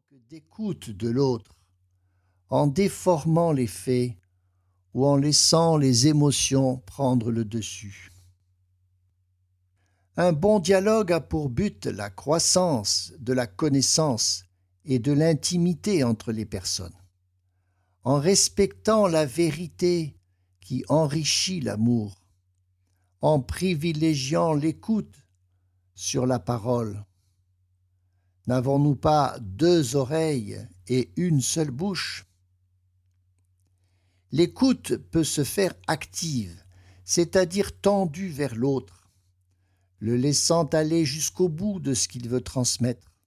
d'écoute de l'autre, en déformant les faits ou en laissant les émotions prendre le dessus. Un bon dialogue a pour but la croissance de la connaissance et de l'intimité entre les personnes, en respectant la vérité qui enrichit l'amour, en privilégiant l'écoute sur la parole. N'avons-nous pas deux oreilles et une seule bouche? L'écoute peut se faire active, c'est-à-dire tendue vers l'autre, le laissant aller jusqu'au bout de ce qu'il veut transmettre.